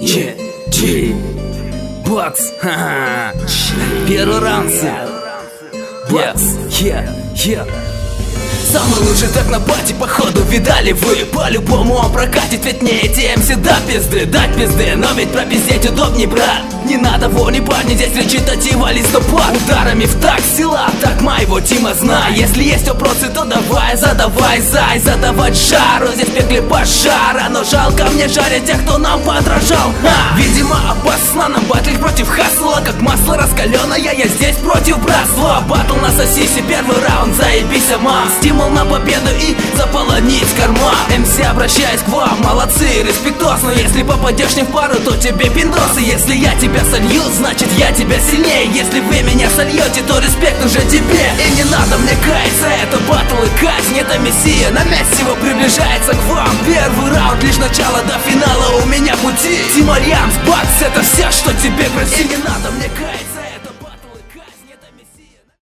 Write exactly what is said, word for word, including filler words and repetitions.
Че, че, бокс, ха-ха. Первый раунд, бокс, yeah, yeah. Самый лучший так на пати, походу, видали вы. По-любому он прокатит, ведь не эти эм си до пизды, дать пизды. Но ведь пропиздеть удобней, брат. Не надо вони парни, здесь речитатива листопад. Ударами в так сила, так моего Тима знай. Если есть вопросы, то давай, задавай, зай. Задавать жару, здесь в пекле пожара. Но жалко мне жарить тех, кто нам подражал. Ха! Видимо опасно нам батлить против хасла. Как масло раскаленное, я здесь против братства. Батл на сосисе, первый раунд, заебись, мам. Стимул на победу и заполонить карман. эм си, обращаюсь к вам, молодцы, респектос. Но если попадешь не в пару, то тебе пиндос. И если я тебя солью, значит я тебя сильнее. Если вы меня сольете, то респект уже тебе. И не надо мне каяться, это батл и казнь. Это мессия, на месте его приближается к вам. Первый раунд, лишь начало до финала у меня пути. Тима Риамс, бакс, это все, что тебе грозит.